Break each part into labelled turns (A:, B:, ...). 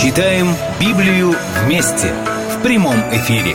A: Читаем Библию вместе в прямом эфире.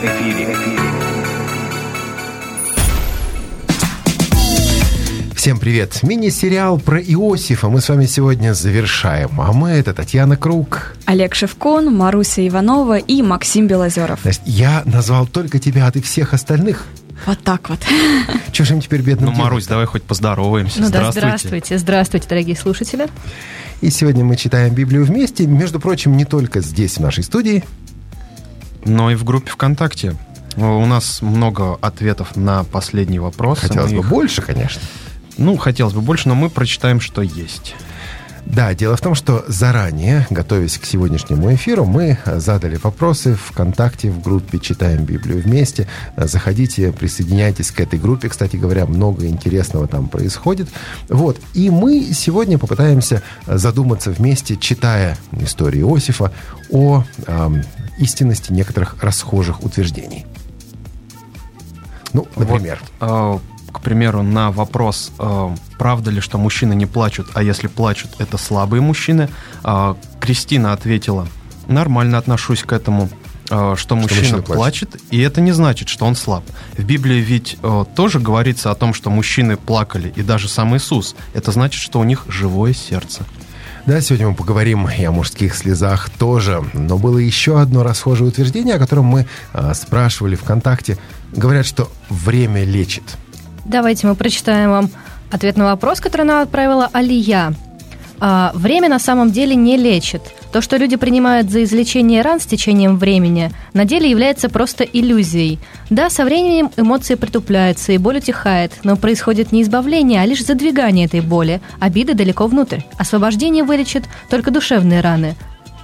B: Всем привет! Мини-сериал про Иосифа мы с вами сегодня завершаем. А мы — это Татьяна Круг,
C: Олег Шевкун, Маруся Иванова и Максим Белозеров.
B: Настя, я назвал только тебя, а ты всех остальных?
C: Вот так вот.
B: Чего же им теперь бедным делать?
D: Марусь, давай хоть поздороваемся.
E: Ну да, здравствуйте, дорогие слушатели.
B: И сегодня мы читаем Библию вместе, между прочим, не только здесь, в нашей студии,
D: но и в группе ВКонтакте. У нас много ответов на последний вопрос.
B: Хотелось бы больше, конечно.
D: Хотелось бы больше, но мы прочитаем, что есть.
B: Да, дело в том, что заранее, готовясь к сегодняшнему эфиру, мы задали вопросы ВКонтакте в группе «Читаем Библию вместе». Заходите, присоединяйтесь к этой группе. Кстати говоря, много интересного там происходит. Вот. И мы сегодня попытаемся задуматься вместе, читая историю Иосифа, о истинности некоторых расхожих утверждений. Например...
D: К примеру, на вопрос, правда ли, что мужчины не плачут, а если плачут, это слабые мужчины, Кристина ответила: нормально отношусь к этому, что мужчина плачет, и это не значит, что он слаб. В Библии ведь тоже говорится о том, что мужчины плакали, и даже сам Иисус. Это значит, что у них живое сердце.
B: Да, сегодня мы поговорим и о мужских слезах тоже. Но было еще одно расхожее утверждение, о котором мы спрашивали ВКонтакте. Говорят, что время лечит.
E: Давайте мы прочитаем вам ответ на вопрос, который нам отправила Алия. Время на самом деле не лечит. То, что люди принимают за излечение ран с течением времени, на деле является просто иллюзией. Да, со временем эмоции притупляются и боль утихает, но происходит не избавление, а лишь задвигание этой боли, обиды далеко внутрь. Освобождение вылечит только душевные раны.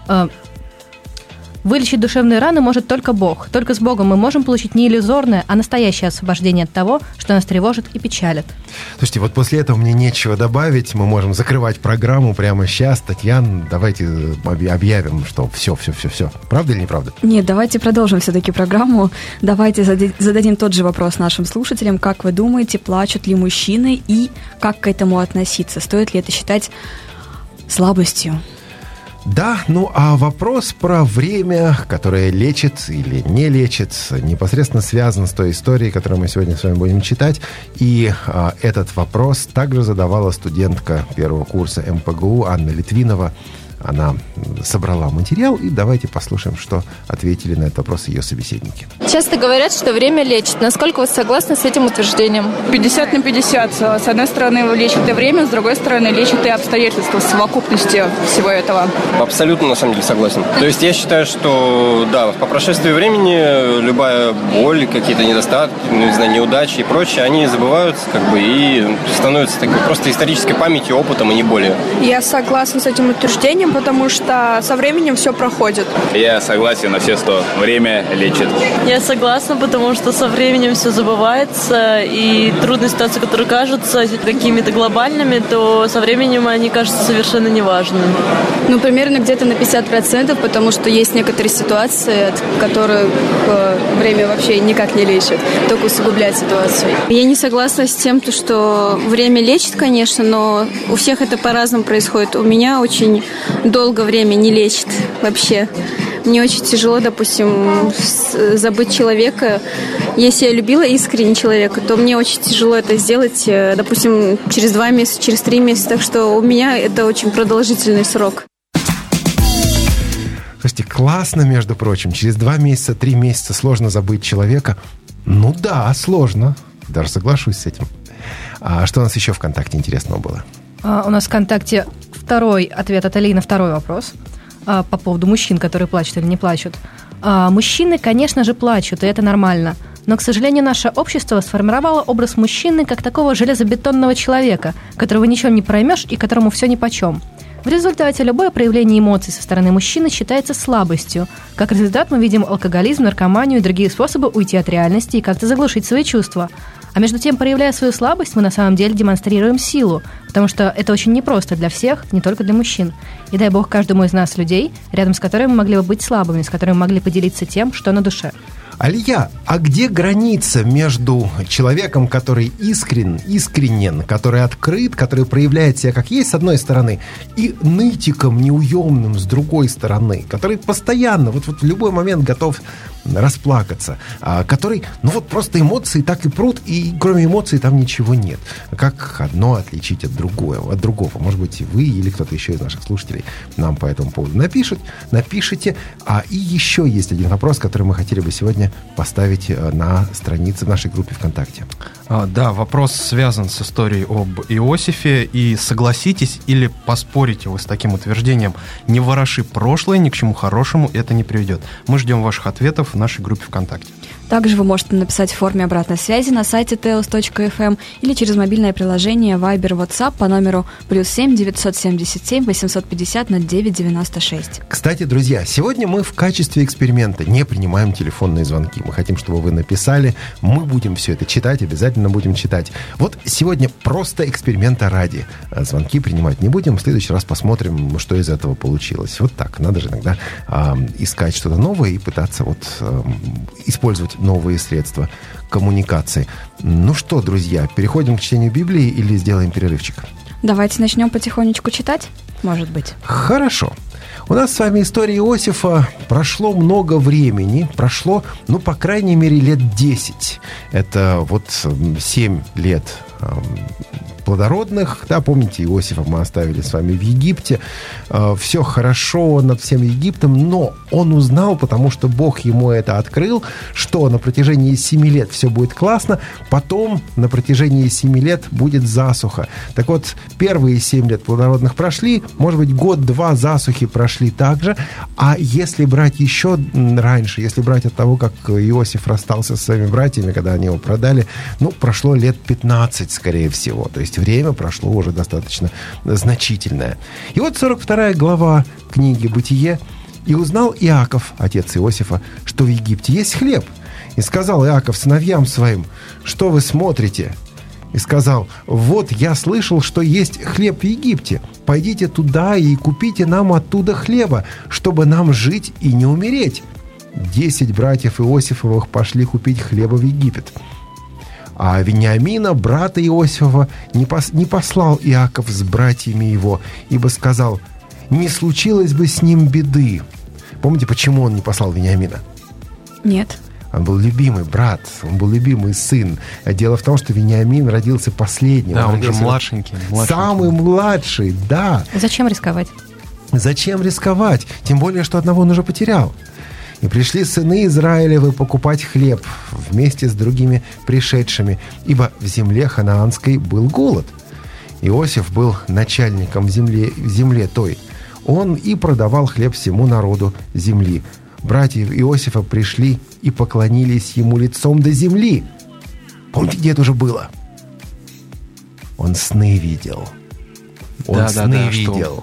E: Вылечить душевные раны может только Бог. Только с Богом мы можем получить не иллюзорное, а настоящее освобождение от того, что нас тревожит и печалит.
B: Слушайте, вот после этого мне нечего добавить. Мы можем закрывать программу прямо сейчас. Татьяна, давайте объявим, что все. Правда или неправда?
C: Нет, давайте продолжим все-таки программу. Давайте зададим тот же вопрос нашим слушателям. Как вы думаете, плачут ли мужчины и как к этому относиться? Стоит ли это считать слабостью?
B: Да, а вопрос про время, которое лечит или не лечит, непосредственно связан с той историей, которую мы сегодня с вами будем читать. И этот вопрос также задавала студентка первого курса МПГУ Анна Литвинова. Она собрала материал, и давайте послушаем, что ответили на этот вопрос ее собеседники.
F: Часто говорят, что время лечит. Насколько вы согласны с этим утверждением?
G: 50/50. С одной стороны, лечит и время, с другой стороны, лечит и обстоятельства, совокупности всего этого.
H: Абсолютно, на самом деле, согласен. То есть я считаю, что, да, по прошествии времени любая боль, какие-то недостатки, неудачи и прочее, они забываются, и становятся такой просто исторической памятью, опытом, и не более.
I: Я согласна с этим утверждением, потому что со временем все проходит.
J: Я согласен на все 100. Время лечит.
K: Я согласна, потому что со временем все забывается, и трудные ситуации, которые кажутся какими-то глобальными, то со временем они кажутся совершенно неважными.
I: Примерно где-то на 50%, потому что есть некоторые ситуации, от которых время вообще никак не лечит, только усугубляет ситуацию.
L: Я не согласна с тем, что время лечит, конечно, но у всех это по-разному происходит. У меня очень долго время не лечит вообще. Мне очень тяжело, допустим, забыть человека. Если я любила искренне человека, то мне очень тяжело это сделать, допустим, через 2 месяца, через 3 месяца. Так что у меня это очень продолжительный срок.
B: Слушайте, классно, между прочим. Через 2 месяца, 3 месяца сложно забыть человека. Да, сложно. Даже соглашусь с этим. А что у нас еще ВКонтакте интересного было?
E: У нас ВКонтакте второй ответ от Алии на второй вопрос по поводу мужчин, которые плачут или не плачут. Мужчины, конечно же, плачут, и это нормально. Но, к сожалению, наше общество сформировало образ мужчины как такого железобетонного человека, которого ничем не проймешь и которому все нипочем. В результате любое проявление эмоций со стороны мужчины считается слабостью. Как результат мы видим алкоголизм, наркоманию и другие способы уйти от реальности и как-то заглушить свои чувства. А между тем, проявляя свою слабость, мы на самом деле демонстрируем силу, потому что это очень непросто для всех, не только для мужчин. И дай Бог каждому из нас людей, рядом с которыми мы могли бы быть слабыми, с которыми мы могли поделиться тем, что на душе.
B: Алия, а где граница между человеком, который искренен, который открыт, который проявляет себя как есть, с одной стороны, и нытиком неуемным, с другой стороны, который постоянно, вот в любой момент готов расплакаться, который, просто эмоции так и прут, и кроме эмоций там ничего нет. Как одно отличить от другого? Может быть, вы или кто-то еще из наших слушателей нам по этому поводу напишите. И еще есть один вопрос, который мы хотели бы сегодня поставить на странице в нашей группе ВКонтакте.
D: Да, вопрос связан с историей об Иосифе, и согласитесь или поспорите вы с таким утверждением: не вороши прошлое, ни к чему хорошему это не приведет. Мы ждем ваших ответов в нашей группе ВКонтакте.
C: Также вы можете написать в форме обратной связи на сайте teos.fm или через мобильное приложение Viber, WhatsApp по номеру +7 977 850 0996.
B: Кстати, друзья, сегодня мы в качестве эксперимента не принимаем телефонные звонки. Мы хотим, чтобы вы написали. Мы будем все это читать, обязательно будем читать. Вот сегодня просто эксперимента ради. Звонки принимать не будем. В следующий раз посмотрим, что из этого получилось. Вот так. Надо же иногда искать что-то новое и пытаться использовать новые средства коммуникации. Ну что, друзья, переходим к чтению Библии или сделаем перерывчик?
C: Давайте начнем потихонечку читать, может быть.
B: Хорошо. У нас с вами история Иосифа. Прошло много времени. Прошло, по крайней мере, лет 10. Это 7 лет плодородных. Да, помните, Иосифа мы оставили с вами в Египте. Все хорошо над всем Египтом, но он узнал, потому что Бог ему это открыл, что на протяжении 7 лет все будет классно, потом на протяжении 7 лет будет засуха. Так вот, первые 7 лет плодородных прошли, может быть, год-два засухи прошли также, а если брать еще раньше, если брать от того, как Иосиф расстался со своими братьями, когда они его продали, прошло лет 15, скорее всего. То есть время прошло уже достаточно значительное. И 42 глава книги «Бытие». «И узнал Иаков, отец Иосифа, что в Египте есть хлеб. И сказал Иаков сыновьям своим: что вы смотрите? И сказал: вот я слышал, что есть хлеб в Египте. Пойдите туда и купите нам оттуда хлеба, чтобы нам жить и не умереть. 10 братьев Иосифовых пошли купить хлеба в Египет. А Вениамина, брата Иосифова, не послал Иаков с братьями его, ибо сказал: не случилось бы с ним беды». Помните, почему он не послал Вениамина?
C: Нет.
B: Он был любимый брат, он был любимый сын. Дело в том, что Вениамин родился последним.
D: Да, он же младшенький.
B: Самый младший, да.
E: Зачем рисковать?
B: Зачем рисковать? Тем более, что одного он уже потерял. И пришли сыны Израилевы покупать хлеб вместе с другими пришедшими, ибо в земле ханаанской был голод. Иосиф был начальником в земле той. Он и продавал хлеб всему народу земли. Братья Иосифа пришли и поклонились ему лицом до земли. Помните, где это уже было? Он сны видел.
D: Сны видел.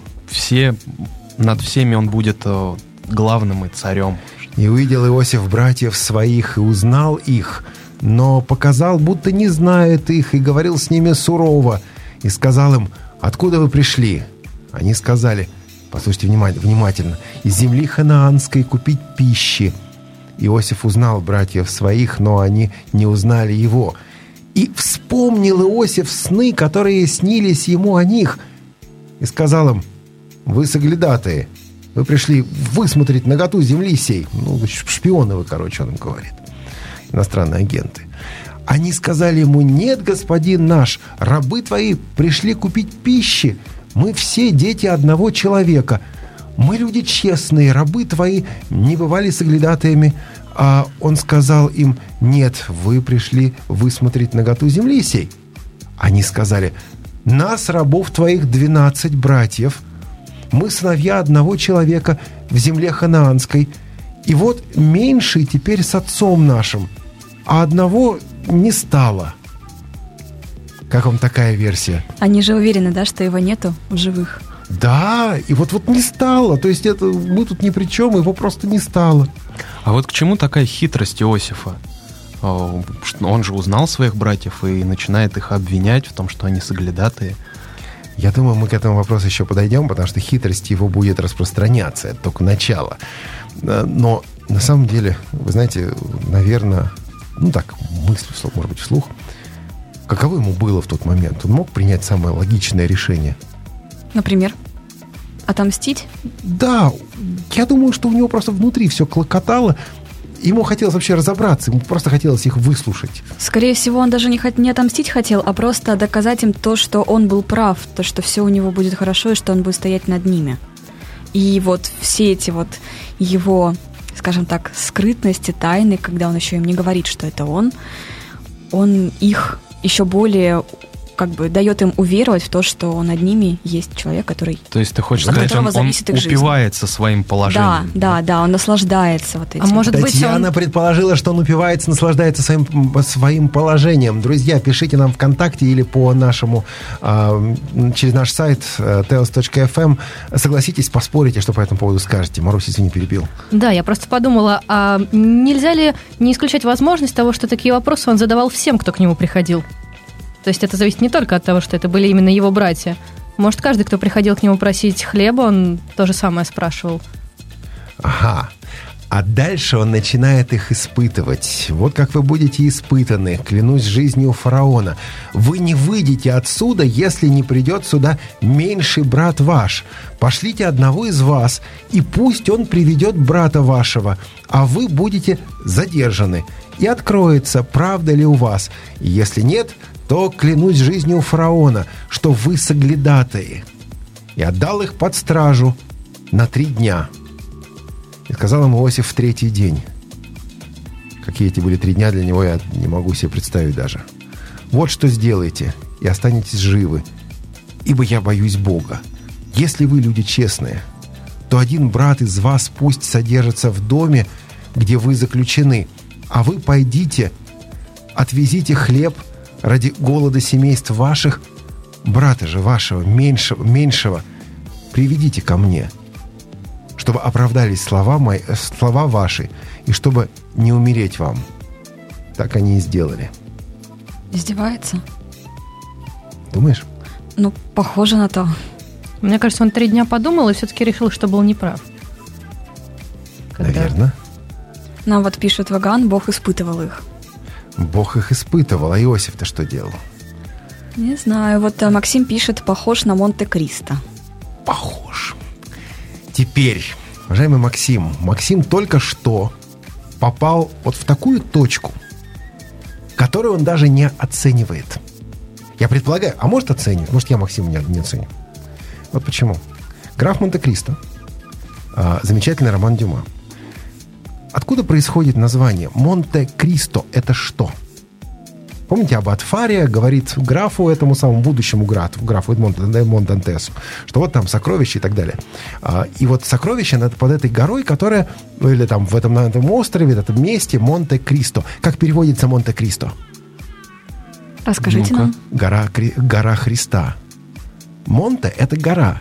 D: Над всеми он будет главным и царем.
B: «И увидел Иосиф братьев своих, и узнал их, но показал, будто не знает их, и говорил с ними сурово, и сказал им: откуда вы пришли? Они сказали, послушайте внимательно, из земли ханаанской купить пищи. Иосиф узнал братьев своих, но они не узнали его. И вспомнил Иосиф сны, которые снились ему о них, и сказал им: вы соглядатые, вы пришли высмотреть наготу земли сей». Шпионы вы, он им говорит. Иностранные агенты. Они сказали ему: нет, господин наш, рабы твои пришли купить пищи. Мы все дети одного человека. Мы люди честные, рабы твои не бывали соглядатаями. А он сказал им: нет, вы пришли высмотреть наготу земли сей. Они сказали: нас, рабов твоих, 12 братьев. Мы сыновья одного человека в земле ханаанской. И вот меньший теперь с отцом нашим, а одного не стало. Как вам такая версия?
C: Они же уверены, да, что его нету в живых?
B: Да, и вот не стало. То есть мы тут ни при чем, его просто не стало.
D: А вот к чему такая хитрость Иосифа? Он же узнал своих братьев и начинает их обвинять в том, что они соглядатые.
B: Я думаю, мы к этому вопросу еще подойдем, потому что хитрость его будет распространяться. Это только начало. Но на самом деле, вы знаете, наверное, мысль, может быть, вслух, каково ему было в тот момент? Он мог принять самое логичное решение?
C: Например? Отомстить?
B: Да, я думаю, что у него просто внутри все клокотало. Ему хотелось вообще разобраться, ему просто хотелось их выслушать.
C: Скорее всего, он даже не отомстить хотел, а просто доказать им то, что он был прав, то, что все у него будет хорошо и что он будет стоять над ними. И вот все эти вот его, скажем так, скрытности, тайны, когда он еще им не говорит, что это он их еще более дает им уверовать в то, что над ними есть человек, который...
D: То есть ты хочешь сказать, он упивается своим положением?
C: Да, он наслаждается вот этим.
B: А может быть, Татьяна предположила, что он упивается, наслаждается своим положением. Друзья, пишите нам ВКонтакте или по нашему, через наш сайт teos.fm. Согласитесь, поспорите, что по этому поводу скажете. Марусь, извини, перебил.
E: Да, я просто подумала, а нельзя ли не исключать возможность того, что такие вопросы он задавал всем, кто к нему приходил? То есть это зависит не только от того, что это были именно его братья. Может, каждый, кто приходил к нему просить хлеба, он то же самое спрашивал.
B: Ага. А дальше он начинает их испытывать. Вот как вы будете испытаны, клянусь жизнью фараона. Вы не выйдете отсюда, если не придет сюда меньший брат ваш. Пошлите одного из вас, и пусть он приведет брата вашего, а вы будете задержаны. И откроется, правда ли у вас. И если нет, то клянусь жизнью фараона, что вы соглядатаи. И отдал их под стражу на 3 дня. И сказал им Иосиф в 3-й день. Какие эти были 3 дня для него, я не могу себе представить даже. Вот что сделайте, и останетесь живы, ибо я боюсь Бога. Если вы люди честные, то один брат из вас пусть содержится в доме, где вы заключены, а вы пойдите, отвезите хлеб ради голода семейств ваших, брата же вашего, меньшего, приведите ко мне, чтобы оправдались слова ваши, и чтобы не умереть вам. Так они и сделали.
C: Издевается?
B: Думаешь?
C: Похоже на то.
E: Мне кажется, он 3 дня подумал и все-таки решил, что был неправ.
B: Наверное.
C: Нам вот пишет Ваган, Бог испытывал их.
B: Бог их испытывал, а Иосиф-то что делал?
C: Не знаю, вот Максим пишет, похож на Монте-Кристо.
B: Похож. Теперь, уважаемый Максим только что попал вот в такую точку, которую он даже не оценивает. Я предполагаю, а может оценит, может я Максима не оценю. Вот почему. «Граф Монте-Кристо», замечательный роман Дюма. Откуда происходит название? Монте-Кристо – это что? Помните, аббат Фария говорит графу, этому самому будущему графу Эдмон Дантесу, что вот там сокровища и так далее. И вот сокровища под этой горой, которая, или там на этом острове, в этом месте Монте-Кристо. Как переводится Монте-Кристо?
C: Расскажите нам.
B: Гора Христа. Монте – это гора.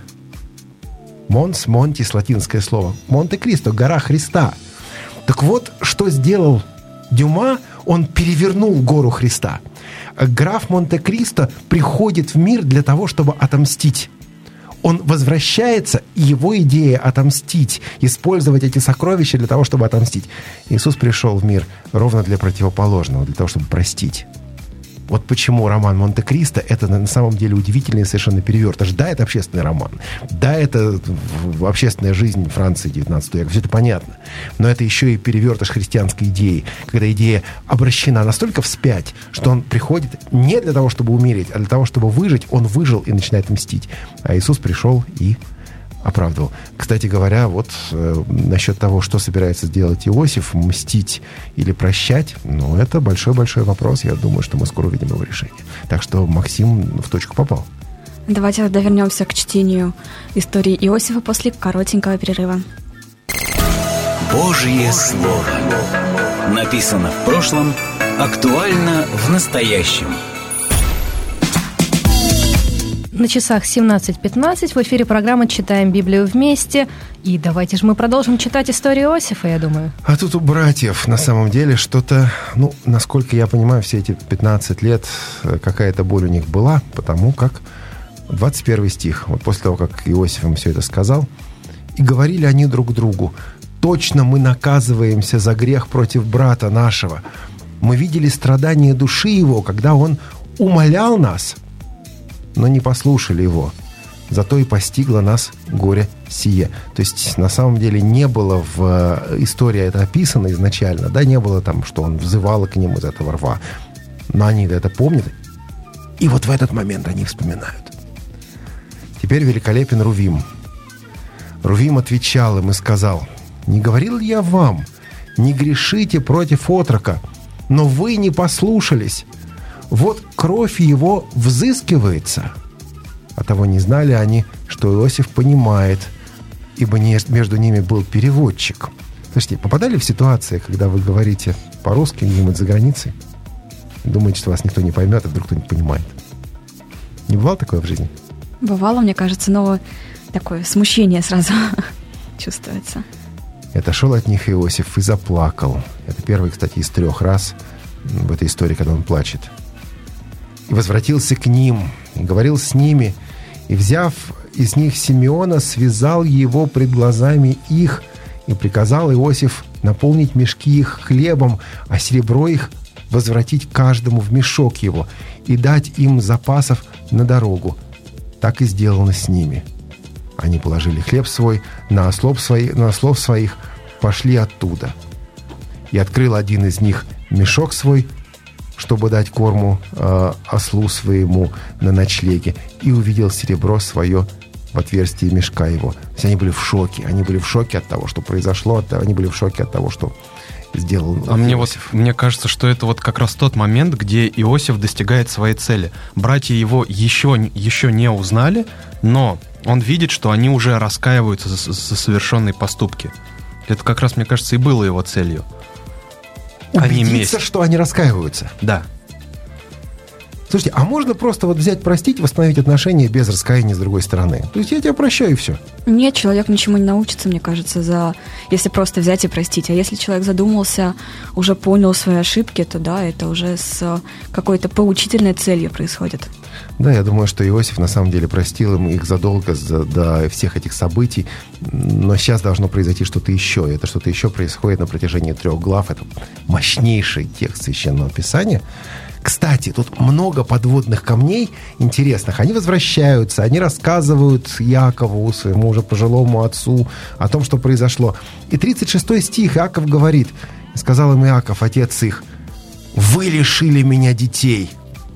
B: Монс, монтис, латинское слово. Монте-Кристо – гора Христа. Так вот, что сделал Дюма, он перевернул гору Христа. Граф Монте-Кристо приходит в мир для того, чтобы отомстить. Он возвращается, и его идея отомстить, использовать эти сокровища для того, чтобы отомстить. Иисус пришел в мир ровно для противоположного, для того, чтобы простить. Вот почему роман «Монте-Кристо» — это на самом деле удивительный совершенно перевертыш. Да, это общественный роман. Да, это общественная жизнь Франции 19 века. Все это понятно. Но это еще и перевертыш христианской идеи. Когда идея обращена настолько вспять, что он приходит не для того, чтобы умереть, а для того, чтобы выжить. Он выжил и начинает мстить. А Иисус пришел и оправдывал. Кстати говоря, вот насчет того, что собирается сделать Иосиф, мстить или прощать, это большой-большой вопрос. Я думаю, что мы скоро увидим его решение. Так что Максим в точку попал.
C: Давайте тогда вернемся к чтению истории Иосифа после коротенького перерыва.
A: Божье Слово. Написано в прошлом, актуально в настоящем.
E: На часах 17:15 в эфире программа «Читаем Библию вместе». И давайте же мы продолжим читать историю Иосифа, я думаю.
B: А тут у братьев на самом деле что-то, насколько я понимаю, все эти 15 лет какая-то боль у них была, потому как 21 стих, вот после того, как Иосиф им все это сказал, «И говорили они друг другу: точно мы наказываемся за грех против брата нашего. Мы видели страдания души его, когда он умолял нас, но не послушали его. Зато и постигло нас горе сие». То есть, на самом деле, не было в истории это описано изначально, да, не было там, что он взывал к ним из этого рва. Но они это помнят, и вот в этот момент они вспоминают. Теперь великолепен Рувим. Рувим отвечал им и сказал: «Не говорил ли я вам, не грешите против отрока, но вы не послушались. Вот кровь его взыскивается». А того не знали они, что Иосиф понимает, ибо между ними был переводчик. Слушайте, попадали в ситуации, когда вы говорите по-русски где-нибудь за границей, думаете, что вас никто не поймет, а вдруг кто-нибудь понимает? Не бывало такое в жизни?
C: Бывало, мне кажется, но такое смущение сразу чувствуется.
B: И отошел от них Иосиф и заплакал. Это первый, кстати, из 3 раз в этой истории, когда он плачет. И возвратился к ним, и говорил с ними, и, взяв из них Симеона, связал его пред глазами их, и приказал Иосиф наполнить мешки их хлебом, а серебро их возвратить каждому в мешок его, и дать им запасов на дорогу. Так и сделано с ними. Они положили хлеб свой на ослов своих, пошли оттуда. И открыл один из них мешок свой, чтобы дать корму ослу своему на ночлеге, и увидел серебро свое в отверстии мешка его. То есть они были в шоке. Они были в шоке от того, что произошло, они были в шоке от того, что сделал Иосиф.
D: Мне кажется, что это вот как раз тот момент, где Иосиф достигает своей цели. Братья его еще не узнали, но он видит, что они уже раскаиваются за совершенные поступки. Это как раз, мне кажется, и было его целью.
B: Убедиться, что они раскаиваются.
D: Да.
B: Слушайте, а можно просто вот взять, простить, восстановить отношения без раскаяния с другой стороны? То есть я тебя прощаю, и все.
C: Нет, человек ничему не научится, мне кажется, если просто взять и простить. А если человек задумался, уже понял свои ошибки, то да, это уже с какой-то поучительной целью происходит.
B: Да, я думаю, что Иосиф на самом деле простил им их задолго до всех этих событий, но сейчас должно произойти что-то еще. И это что-то еще происходит на протяжении 3 глав. Это мощнейший текст Священного Писания. Кстати, тут много подводных камней интересных. Они возвращаются, они рассказывают Иакову, своему уже пожилому отцу, о том, что произошло. И 36 стих Иаков говорит: сказал им Иаков, отец их: «Вы лишили меня детей.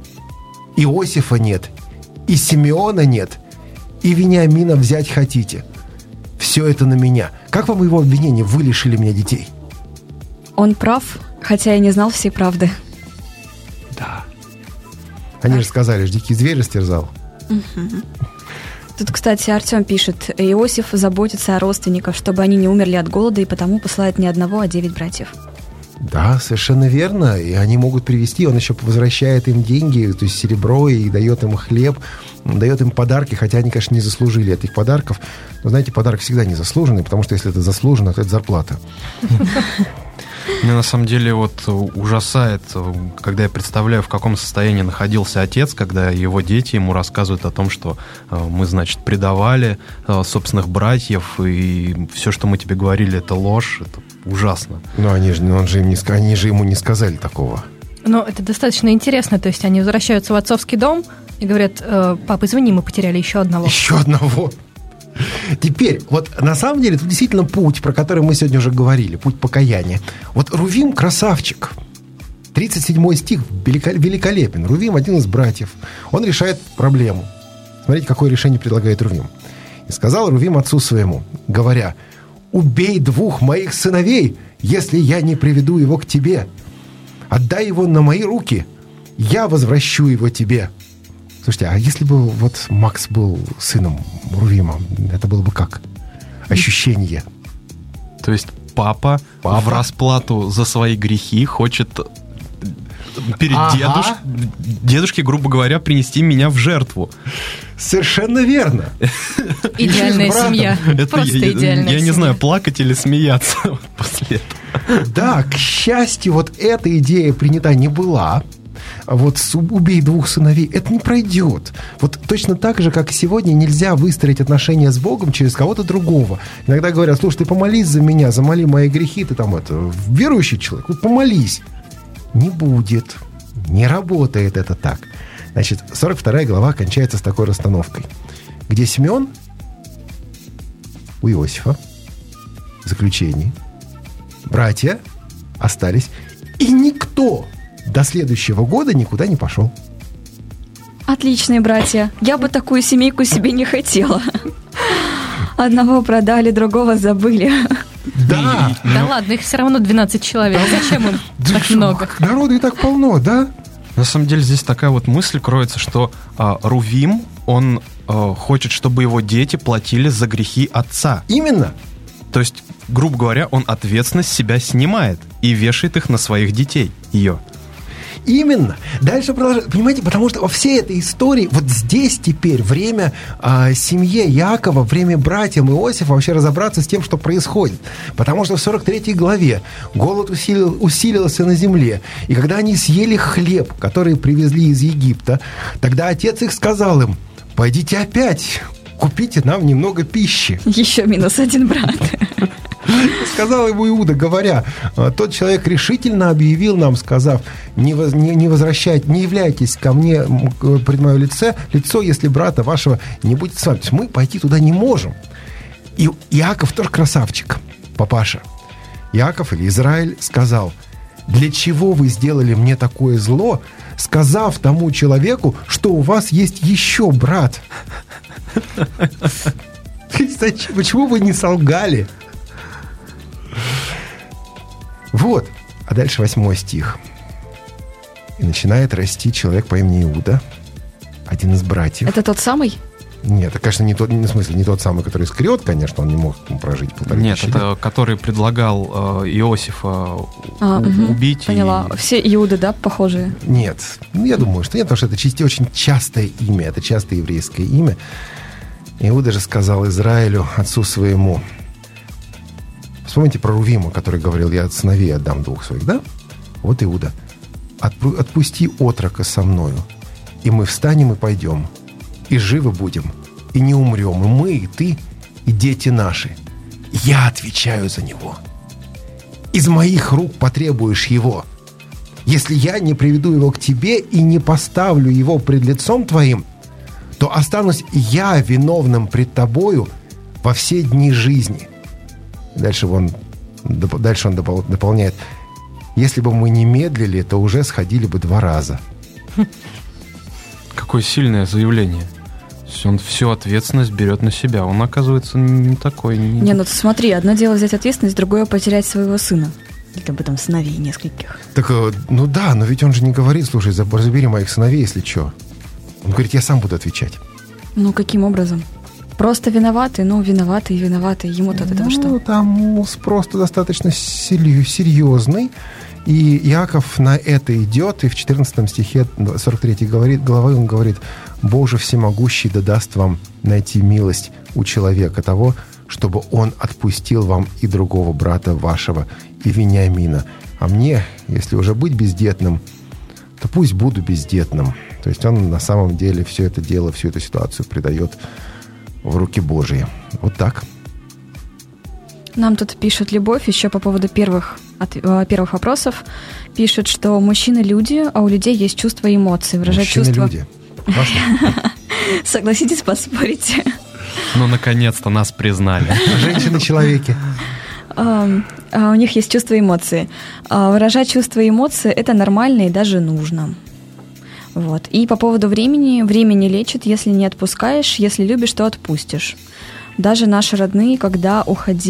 B: Иосифа нет, и Симеона нет, и Вениамина взять хотите. Все это на меня». Как вам его обвинение? Вы лишили меня детей.
C: Он прав, хотя я не знал всей правды.
B: Да. Они же сказали, что дикий зверь растерзал.
C: Угу. Тут, кстати, Артем пишет: Иосиф заботится о родственниках, чтобы они не умерли от голода, и потому посылает не одного, а 9 братьев.
B: Да, совершенно верно. И они могут привезти, он еще возвращает им деньги, то есть серебро, и дает им хлеб, дает им подарки, хотя они, конечно, не заслужили этих подарков. Но, знаете, подарок всегда незаслуженный, потому что если это заслуженно, то это зарплата.
D: Мне на самом деле вот ужасает, когда я представляю, в каком состоянии находился отец, когда его дети ему рассказывают о том, что мы, значит, предавали собственных братьев, и все, что мы тебе говорили, это ложь, это ужасно.
B: Но они же ему не сказали такого.
E: Но это достаточно интересно, то есть они возвращаются в отцовский дом и говорят: папа, извини, мы потеряли еще одного.
B: Еще одного. Теперь, вот на самом деле, тут действительно путь, про который мы сегодня уже говорили, путь покаяния. Вот Рувим красавчик. 37 стих великолепен. Рувим один из братьев. Он решает проблему. Смотрите, какое решение предлагает Рувим. «И сказал Рувим отцу своему, говоря: убей 2 моих сыновей, если я не приведу его к тебе. Отдай его на мои руки, я возвращу его тебе». Слушайте, а если бы вот Макс был сыном Рувима, это было бы как? Ощущение.
D: То есть папа в расплату за свои грехи хочет перед дедушке, грубо говоря, принести меня в жертву.
B: Совершенно верно.
E: Идеальная семья. Просто идеальная семья.
D: Я не знаю, плакать или смеяться после этого.
B: Да, к счастью, вот эта идея принята не была. вот убей 2 сыновей, это не пройдет. Вот точно так же, как сегодня нельзя выстроить отношения с Богом через кого-то другого. Иногда говорят, слушай, ты помолись за меня, замоли мои грехи, ты там верующий человек, вот помолись. Не будет. Не работает это так. Значит, 42 глава кончается с такой расстановкой. Где Симеон? У Иосифа. В заключении. Братья остались. И никто до следующего года никуда не пошел.
C: Отличные братья. Я бы такую семейку себе не хотела. Одного продали, другого забыли.
B: Да.
E: Да ладно, их все равно 12 человек. Зачем им так много?
B: Народу и так полно, да?
D: На самом деле здесь такая вот мысль кроется, что Рувим, он хочет, чтобы его дети платили за грехи отца.
B: Именно.
D: То есть, грубо говоря, он ответственность с себя снимает и вешает их на своих детей, ее.
B: Именно. Дальше продолжать. Понимаете, потому что во всей этой истории, вот здесь теперь время семье Иакова, время братьям Иосифа вообще разобраться с тем, что происходит. Потому что в 43 главе голод усилился на земле. И когда они съели хлеб, который привезли из Египта, тогда отец их сказал им: пойдите опять, купите нам немного пищи.
C: Еще -1 брат.
B: Сказал ему Иуда, говоря: тот человек решительно объявил нам, сказав: не являйтесь ко мне пред мое лицо, если брата вашего не будет с вами. То есть мы пойти туда не можем. И Иаков тоже красавчик, папаша. Иаков или Израиль сказал: для чего вы сделали мне такое зло, сказав тому человеку, что у вас есть еще брат? Почему вы не солгали? Вот. А дальше 8 стих. И начинает расти человек по имени Иуда, один из братьев.
C: Это тот самый?
B: Нет, это, конечно, не тот самый, который Искариот, конечно, он не мог прожить 1500 лет.
D: Нет, это который предлагал Иосифа убить.
C: Поняла. Все Иуды, да, похожие?
B: Нет, я думаю, что нет, потому что это очень частое имя, это частое еврейское имя. Иуда же сказал Израилю, отцу своему. Вспомните про Рувима, который говорил: я от сыновей отдам 2 своих, да? Вот Иуда. Отпусти отрока со мною, и мы встанем и пойдем, и живы будем, и не умрем, и мы, и ты, и дети наши. Я отвечаю за него. Из моих рук потребуешь его. Если я не приведу его к тебе и не поставлю его пред лицом твоим, то останусь я виновным пред тобою во все дни жизни. Дальше он дополняет: если бы мы не медлили, то уже сходили бы 2 раза.
D: Какое сильное заявление. Он всю ответственность берет на себя. Он, оказывается, не такой.
C: Не, ну смотри, одно дело взять ответственность, другое потерять своего сына. Или как бы там сыновей нескольких.
B: Так, ну да, но ведь он же не говорит: слушай, забери моих сыновей, если что. Он говорит: я сам буду отвечать.
C: Ну, каким образом? Просто виноваты, виноваты. Ему-то от этого что?
B: Там просто достаточно серьезный. И Иаков на это идет. И в 14 стихе 43 главы он говорит: Боже всемогущий да даст вам найти милость у человека того, чтобы он отпустил вам и другого брата вашего, и Вениамина. А мне, если уже быть бездетным, то пусть буду бездетным. То есть он на самом деле все это дело, всю эту ситуацию придает в руки Божьи. Вот так.
C: Нам тут пишет Любовь еще по поводу первых вопросов. Пишет, что мужчины люди, а у людей есть чувства и эмоции. Выражать чувства.
B: Мужчины люди.
C: Согласитесь, поспорите?
D: Ну, наконец-то нас признали.
B: Женщины-человеки.
C: У них есть чувства и эмоции. Выражать чувства и эмоции – это нормально и даже нужно. Вот. И по поводу времени. Время не лечит, если не отпускаешь, если любишь, то отпустишь. Даже наши родные, когда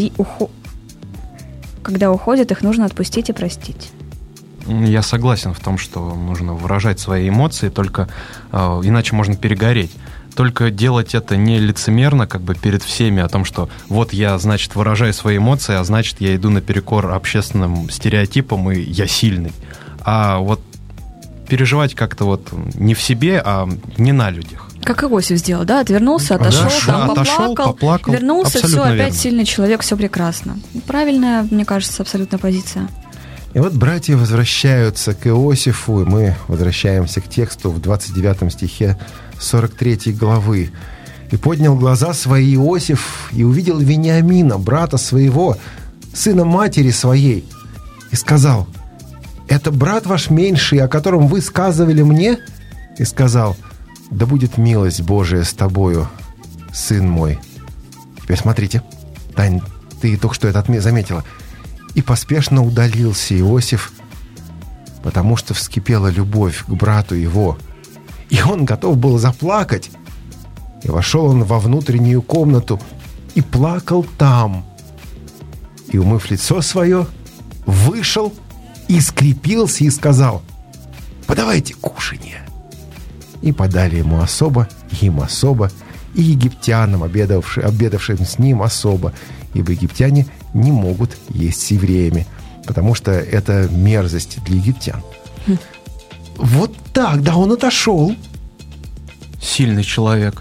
C: уходят, их нужно отпустить и простить.
D: Я согласен в том, что нужно выражать свои эмоции, только иначе можно перегореть. Только делать это не лицемерно, как бы перед всеми, о том, что вот я, значит, выражаю свои эмоции, а значит, я иду наперекор общественным стереотипам, и я сильный. А вот переживать как-то вот не в себе, а не на людях.
C: Как Иосиф сделал, да? Отвернулся, отошел, поплакал, вернулся, все, опять верно. Сильный человек, все прекрасно. Правильная, мне кажется, абсолютно позиция.
B: И вот братья возвращаются к Иосифу, и мы возвращаемся к тексту в 29 стихе 43 главы. «И поднял глаза свои Иосиф, и увидел Вениамина, брата своего, сына матери своей, и сказал: это брат ваш меньший, о котором вы сказывали мне? И сказал: да будет милость Божия с тобою, сын мой». Теперь смотрите, Тань, ты только что это заметила. «И поспешно удалился Иосиф, потому что вскипела любовь к брату его, и он готов был заплакать. И вошел он во внутреннюю комнату и плакал там. И, умыв лицо свое, вышел и скрепился и сказал: подавайте кушанье. И подали ему особо, им особо, и египтянам, обедавшим с ним, особо, ибо египтяне не могут есть с евреями, потому что это мерзость для египтян». Вот так, да, он отошел.
D: Сильный человек.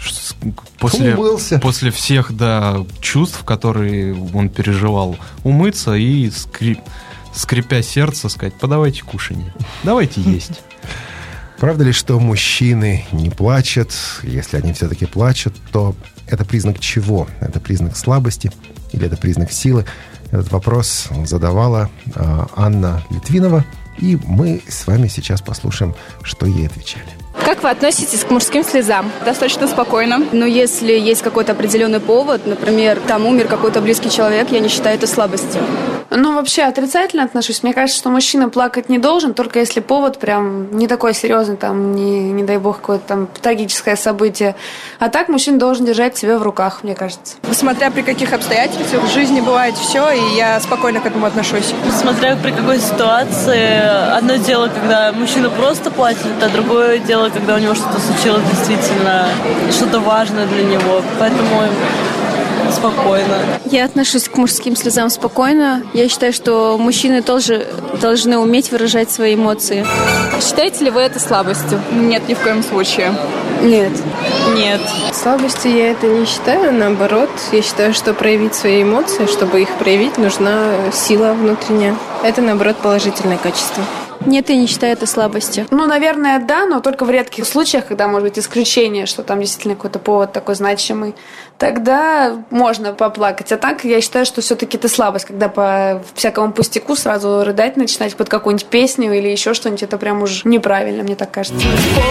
D: После всех, да, чувств, которые он переживал, умыться и, скрипя сердце, сказать: подавайте кушанье, давайте есть.
B: Правда ли, что мужчины не плачут? Если они все-таки плачут, то это признак чего? Это признак слабости или это признак силы? Этот вопрос задавала Анна Литвинова, и мы с вами сейчас послушаем, что ей отвечали.
F: Как вы относитесь к мужским слезам?
G: Достаточно спокойно.
I: Но если есть какой-то определенный повод, например, там умер какой-то близкий человек, я не считаю это слабостью.
M: Ну, вообще отрицательно отношусь. Мне кажется, что мужчина плакать не должен, только если повод прям не такой серьезный, там, не дай бог, какое-то там трагическое событие. А так мужчина должен держать себя в руках, мне кажется.
G: Смотря при каких обстоятельствах, в жизни бывает все, и я спокойно к этому отношусь.
K: Смотря при какой ситуации. Одно дело, когда мужчина просто плачет, а другое дело, когда у него что-то случилось действительно, что-то важное для него. Поэтому спокойно.
I: Я отношусь к мужским слезам спокойно. Я считаю, что мужчины тоже должны уметь выражать свои эмоции.
F: Считаете ли вы это слабостью?
G: Нет, ни в коем случае.
I: Нет.
K: Нет.
N: Слабостью я это не считаю, наоборот. Я считаю, что проявить свои эмоции, чтобы их проявить, нужна сила внутренняя. Это, наоборот, положительное качество.
I: Нет, я не считаю это слабостью.
M: Ну, наверное, да, но только в редких случаях, когда может быть исключение, что там действительно какой-то повод такой значимый, тогда можно поплакать. А так, я считаю, что все-таки это слабость, когда по всякому пустяку сразу рыдать начинать под какую-нибудь песню или еще что-нибудь, это прям уже неправильно, мне так кажется.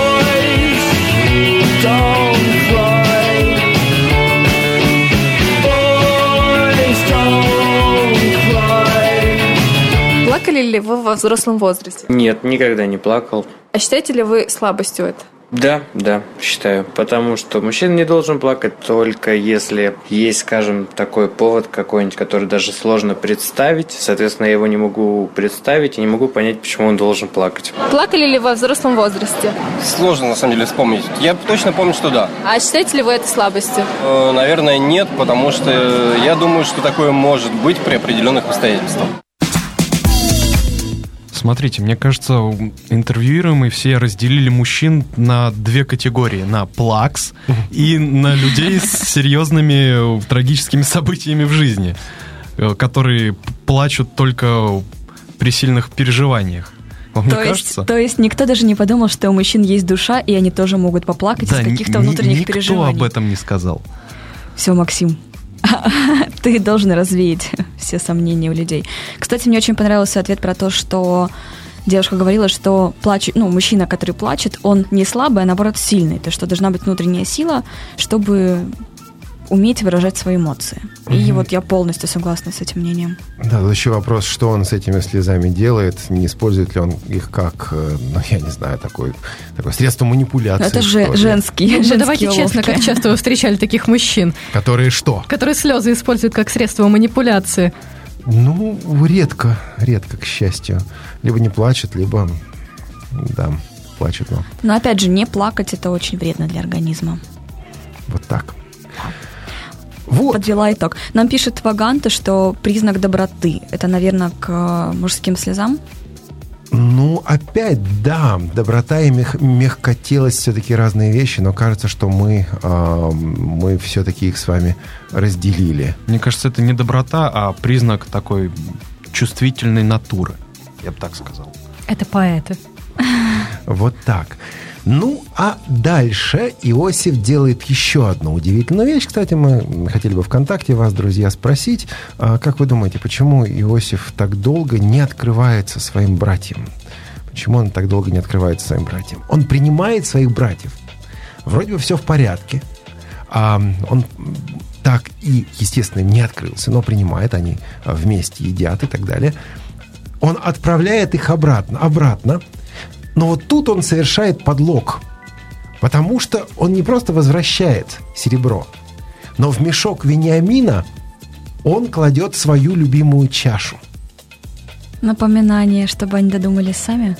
F: Плакали ли вы во взрослом возрасте?
O: Нет, никогда не плакал.
F: А считаете ли вы слабостью это?
O: Да, считаю. Потому что мужчина не должен плакать только если есть, скажем, такой повод какой-нибудь, который даже сложно представить. Соответственно, я его не могу представить и не могу понять, почему он должен плакать.
F: Плакали ли вы во взрослом возрасте?
H: Сложно, на самом деле, вспомнить. Я точно помню, что да.
F: А считаете ли вы это слабостью?
H: Наверное, нет, потому что я думаю, что такое может быть при определенных обстоятельствах.
D: Смотрите, мне кажется, интервьюируемые все разделили мужчин на две категории. На плакс и на людей с серьезными трагическими событиями в жизни, которые плачут только при сильных переживаниях. Вам не кажется?
C: То есть никто даже не подумал, что у мужчин есть душа, и они тоже могут поплакать из каких-то внутренних переживаний.
D: Никто об этом не сказал.
C: Все, Максим, ты должен развеять все сомнения у людей. Кстати, мне очень понравился ответ про то, что девушка говорила, что мужчина, который плачет, он не слабый, а наоборот сильный. То есть, что должна быть внутренняя сила, чтобы уметь выражать свои эмоции. И вот я полностью согласна с этим мнением. Да,
B: тут еще вопрос, что он с этими слезами делает, не использует ли он их как, я не знаю, такое средство манипуляции.
C: Это же женские
E: давайте
C: уловки.
E: Честно, как часто вы встречали таких мужчин?
B: Которые что?
E: Которые слезы используют как средство манипуляции.
B: Редко, к счастью. Либо не плачут, либо, плачут.
C: Но опять же, не плакать — это очень вредно для организма.
B: Вот так.
C: Вот. Подвела итог. Нам пишет Ваганта, что признак доброты. Это, наверное, к мужским слезам?
B: Опять, да. Доброта и мягкотелость все-таки разные вещи, но кажется, что мы все-таки их с вами разделили.
D: Мне кажется, это не доброта, а признак такой чувствительной натуры, я бы так сказал.
E: Это поэты.
B: Вот так. Ну, а дальше Иосиф делает еще одну удивительную вещь. Кстати, мы хотели бы ВКонтакте вас, друзья, спросить, как вы думаете, почему Иосиф так долго не открывается своим братьям? Почему он так долго не открывается своим братьям? Он принимает своих братьев. Вроде бы все в порядке. Он так и, естественно, не открылся, но принимает, они вместе едят и так далее. Он отправляет их обратно. Но вот тут он совершает подлог, потому что он не просто возвращает серебро, но в мешок Вениамина он кладет свою любимую чашу.
C: Напоминание, чтобы они додумались сами.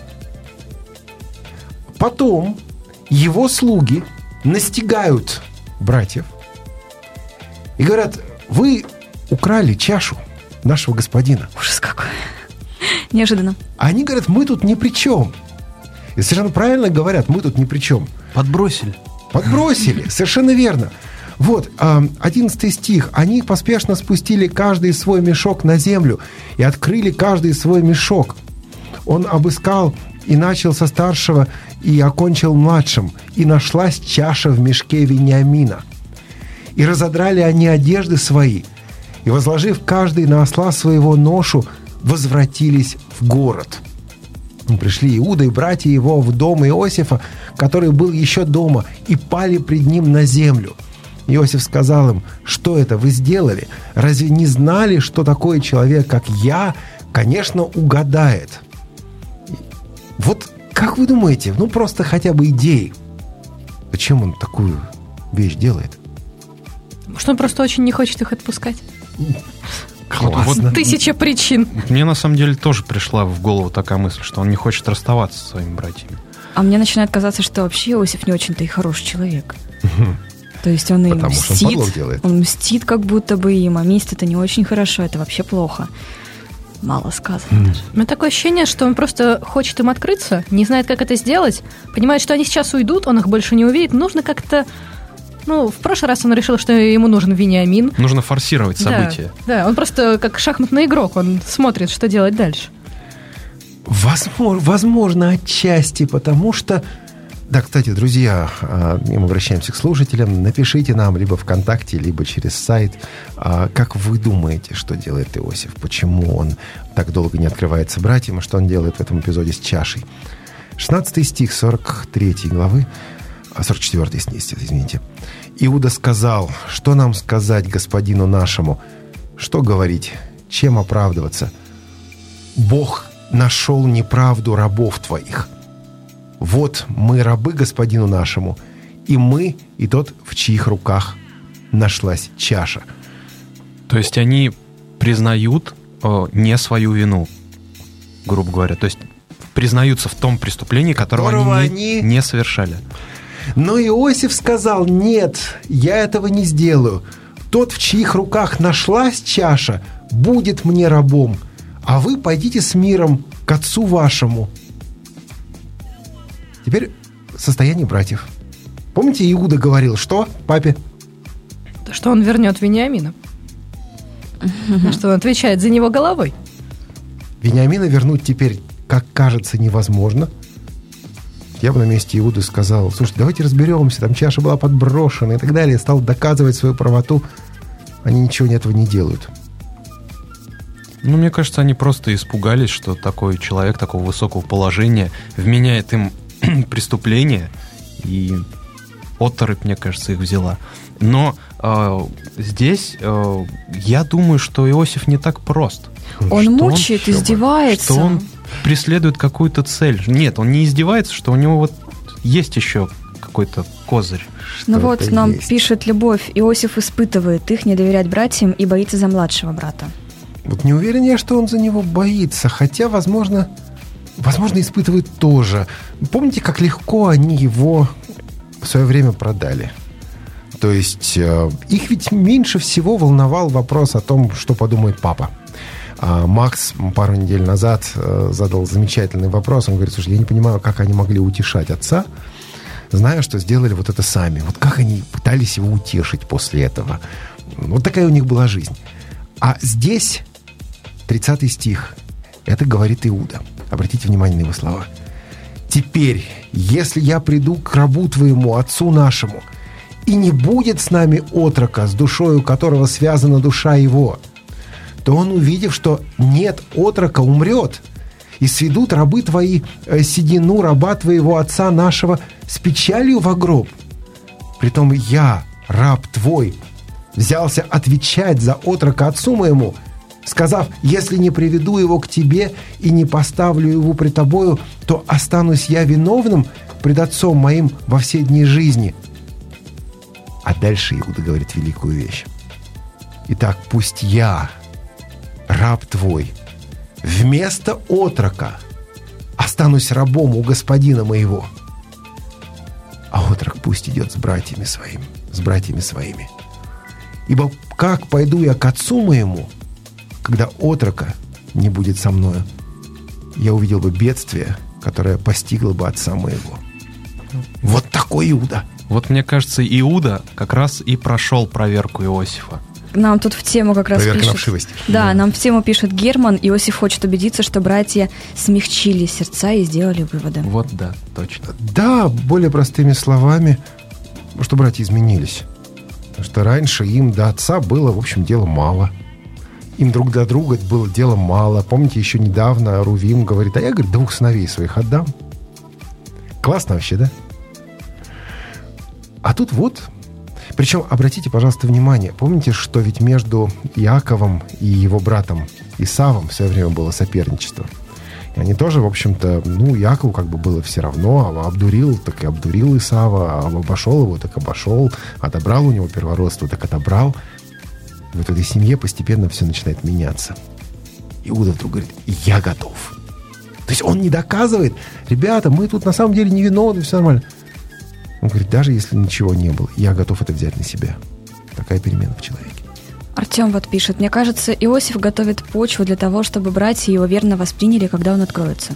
B: Потом его слуги настигают братьев и говорят: вы украли чашу нашего господина.
C: Ужас какой. Неожиданно.
B: Они говорят: мы тут ни при чем. И совершенно правильно говорят: мы тут ни при чем.
D: Подбросили, совершенно верно. Вот, 11 стих. Они поспешно спустили каждый свой мешок на землю и открыли каждый свой мешок. Он обыскал и начал со старшего и окончил младшим. И нашлась чаша в мешке Вениамина. И разодрали они одежды свои, и, возложив каждый на осла своего ношу, возвратились в город. Пришли Иуда и братья его в дом Иосифа, который был еще дома, и пали пред ним на землю. Иосиф сказал им: что это вы сделали? Разве не знали, что такой человек, как я, конечно, угадает? Вот как вы думаете, просто хотя бы идеи, почему он такую вещь делает?
E: Может, он просто очень не хочет их отпускать?
B: Классно.
E: 1000 причин.
D: Мне на самом деле тоже пришла в голову такая мысль, что он не хочет расставаться со своими братьями.
C: А мне начинает казаться, что вообще Иосиф не очень-то и хороший человек. То есть он им мстит, он мстит как будто бы им, а месть это не очень хорошо, это вообще плохо. Мало сказано даже.
E: У меня такое ощущение, что он просто хочет им открыться, не знает, как это сделать, понимает, что они сейчас уйдут, он их больше не увидит, нужно как-то... в прошлый раз он решил, что ему нужен Вениамин.
D: Нужно форсировать события.
E: Да, он просто как шахматный игрок, он смотрит, что делать дальше.
B: Возможно, отчасти, потому что... Да, кстати, друзья, мы обращаемся к слушателям. Напишите нам либо ВКонтакте, либо через сайт, как вы думаете, что делает Иосиф, почему он так долго не открывается братьям, и что он делает в этом эпизоде с чашей. 16 стих 43 главы, 44 стих, извините. Иуда сказал: что нам сказать господину нашему? Что говорить? Чем оправдываться? Бог нашел неправду рабов твоих. Вот мы рабы господину нашему, и мы, и тот, в чьих руках нашлась чаша.
D: То есть они признают не свою вину, грубо говоря. То есть признаются в том преступлении, которого они не совершали.
B: Но Иосиф сказал: нет, я этого не сделаю. Тот, в чьих руках нашлась чаша, будет мне рабом, а вы пойдите с миром к отцу вашему. Теперь состояние братьев. Помните, Иуда говорил, что папе?
E: Что он вернет Вениамина. Что он отвечает за него головой.
B: Вениамина вернуть теперь, как кажется, невозможно. Я бы на месте Иуды сказал: слушайте, давайте разберемся, там чаша была подброшена и так далее. Стал доказывать свою правоту. Они ничего этого не делают.
D: Мне кажется, они просто испугались, что такой человек такого высокого положения вменяет им преступление, и оторопь, мне кажется, их взяла. Но здесь я думаю, что Иосиф не так прост.
C: Он мучает, издевается.
D: Что он преследует какую-то цель. Нет, он не издевается, что у него вот есть еще какой-то козырь.
C: Вот нам пишет Любовь: Иосиф испытывает их не доверять братьям и боится за младшего брата.
B: Вот не уверен я, что он за него боится, хотя, возможно, испытывает тоже. Помните, как легко они его в свое время продали? То есть их ведь меньше всего волновал вопрос о том, что подумает папа. Макс пару недель назад задал замечательный вопрос. Он говорит: слушай, я не понимаю, как они могли утешать отца, зная, что сделали вот это сами. Вот как они пытались его утешить после этого. Вот такая у них была жизнь. А здесь 30 стих. Это говорит Иуда. Обратите внимание на его слова. «Теперь, если я приду к рабу твоему, отцу нашему, и не будет с нами отрока, с душою которого связана душа его, то он, увидев, что нет отрока, умрет, и сведут рабы твои седину раба твоего отца нашего с печалью во гроб. Притом я, раб твой, взялся отвечать за отрока отцу моему, сказав, если не приведу его к тебе и не поставлю его пред тобою, то останусь я виновным пред отцом моим во все дни жизни». А дальше Иуда говорит великую вещь. «Итак, пусть я, раб твой, вместо отрока останусь рабом у господина моего, а отрок пусть идет с братьями своими. Ибо как пойду я к отцу моему, когда отрока не будет со мною? Я увидел бы бедствие, которое постигло бы отца моего». Вот такой Иуда.
D: Вот мне кажется, Иуда как раз и прошел проверку Иосифа.
C: Нам тут в тему как раз
B: проверка
C: пишет...
B: на вшивость.
C: Да, нам в тему пишет Герман. Иосиф хочет убедиться, что братья смягчили сердца и сделали выводы.
D: Вот да, точно.
B: Да, более простыми словами, что братья изменились. Потому что раньше им до отца было, в общем, дела мало. Им друг до друга было дела мало. Помните, еще недавно Рувим говорит, а я, говорит, 2 сыновей своих отдам. Классно вообще, да? А тут вот... Причем, обратите, пожалуйста, внимание, помните, что ведь между Иаковом и его братом Исавом в свое время было соперничество. И они тоже, в общем-то, Иакову как бы было все равно, обдурил, так и обдурил Исава, обошел его, так обошел, отобрал у него первородство, так отобрал. И вот в этой семье постепенно все начинает меняться. Иуда вдруг говорит, я готов. То есть он не доказывает, ребята, мы тут на самом деле не виновны, все нормально. Он говорит, даже если ничего не было, я готов это взять на себя. Такая перемена в человеке.
C: Артем вот пишет, мне кажется, Иосиф готовит почву для того, чтобы братья его верно восприняли, когда он откроется.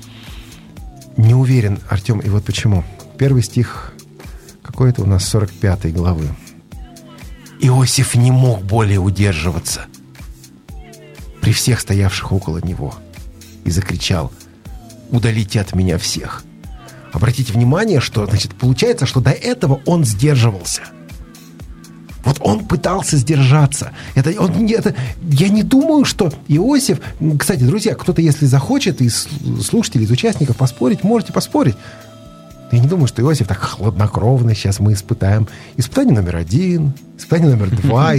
B: Не уверен, Артем, и вот почему. 1 стих, какой это у нас 45 главы. Иосиф не мог более удерживаться при всех стоявших около него и закричал, удалите от меня всех. Обратите внимание, что, значит, получается, что до этого он сдерживался. Вот он пытался сдержаться. Я не думаю, что Иосиф... Кстати, друзья, кто-то, если захочет, из слушателей, из участников поспорить, можете поспорить. Я не думаю, что Иосиф так хладнокровно сейчас мы испытаем. Испытание номер 1, испытание номер 2.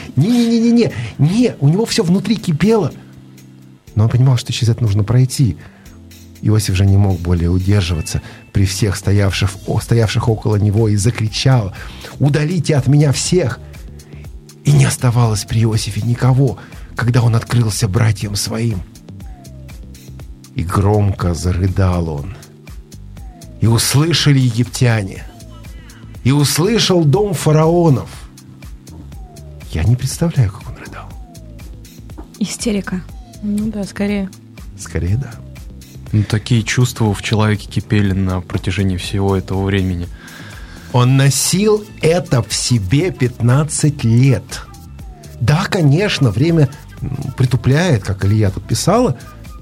B: Не, у него все внутри кипело. Но он понимал, что через это нужно пройти. Иосиф же не мог более удерживаться при всех стоявших около него и закричал, удалите от меня всех. И не оставалось при Иосифе никого, когда он открылся братьям своим. И громко зарыдал он. И услышали египтяне, и услышал дом фараонов. Я не представляю, как он рыдал.
C: Истерика.
E: Ну да, скорее.
B: Скорее, да.
D: Такие чувства в человеке кипели на протяжении всего этого времени.
B: Он носил это в себе 15 лет. Да, конечно, время притупляет, как Илья тут писала,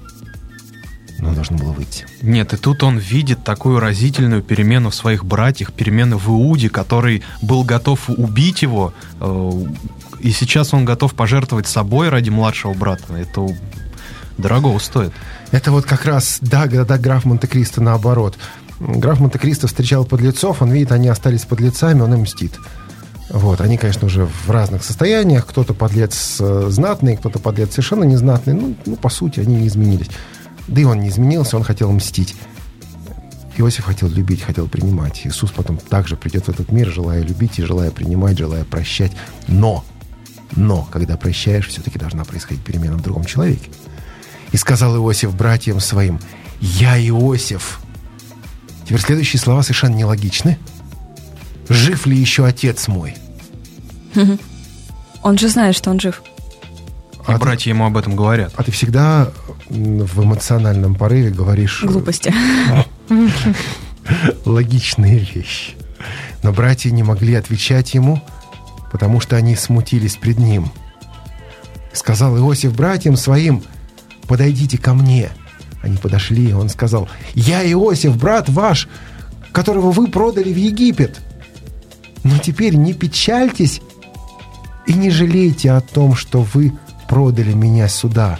B: но должно было выйти.
D: Нет, и тут он видит такую разительную перемену в своих братьях, перемену в Иуде, который был готов убить его, и сейчас он готов пожертвовать собой ради младшего брата. Это дорого стоит.
B: Это вот как раз, да, граф Монте-Кристо наоборот. Граф Монте-Кристо встречал подлецов, он видит, они остались подлецами, он им мстит. Вот, они, конечно, уже в разных состояниях. Кто-то подлец знатный, кто-то подлец совершенно незнатный. Ну, по сути, они не изменились. Да и он не изменился, он хотел мстить. Иосиф хотел любить, хотел принимать. Иисус потом также придет в этот мир, желая любить и желая принимать, желая прощать. Но, когда прощаешь, все-таки должна происходить перемена в другом человеке. И сказал Иосиф братьям своим, я Иосиф. Теперь следующие слова совершенно нелогичны. Жив ли еще отец мой?
C: Он же знает, что он жив.
D: И братья ему об этом говорят.
B: А ты всегда в эмоциональном порыве говоришь...
C: Глупости.
B: Логичные вещи. Но братья не могли отвечать ему, потому что они смутились пред ним. Сказал Иосиф братьям своим: подойдите ко мне. Они подошли, и он сказал: я Иосиф, брат ваш, которого вы продали в Египет. Но теперь не печальтесь и не жалейте о том, что вы продали меня сюда,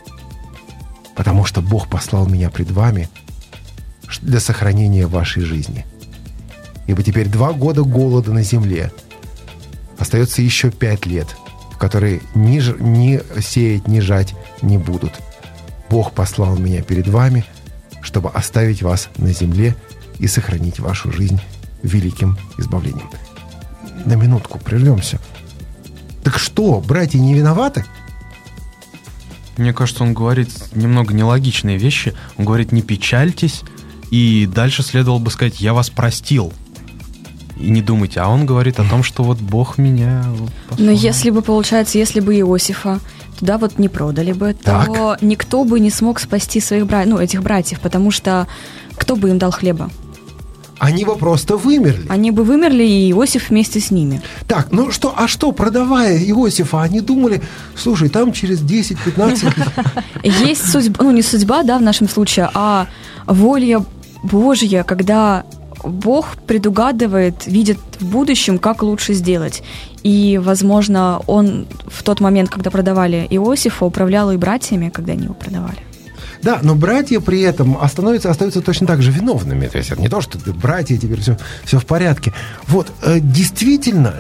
B: потому что Бог послал меня пред вами для сохранения вашей жизни. Ибо теперь 2 года голода на земле. Остается еще 5 лет, в которые ни сеять, ни жать не будут. Бог послал меня перед вами, чтобы оставить вас на земле и сохранить вашу жизнь великим избавлением. На минутку прервемся. Так что, братья не виноваты?
D: Мне кажется, он говорит немного нелогичные вещи. Он говорит: не печальтесь, и дальше следовало бы сказать: я вас простил. И не думайте. А он говорит о том, что вот Бог меня послал.
C: Но если бы, получается, если бы Иосифа туда вот не продали бы, то никто бы не смог спасти своих этих братьев, потому что кто бы им дал хлеба?
B: Они бы просто вымерли.
C: Они бы вымерли, и Иосиф вместе с ними.
B: Так, ну что, продавая Иосифа, они думали: слушай, там через 10-15...
C: Есть судьба, не судьба, да, в нашем случае, а воля Божья, когда Бог предугадывает, видит в будущем, как лучше сделать. И, возможно, он в тот момент, когда продавали Иосифа, управлял и братьями, когда они его продавали.
B: Да, но братья при этом остаются точно так же виновными. То есть это не то, что братья, теперь все в порядке. Вот, действительно,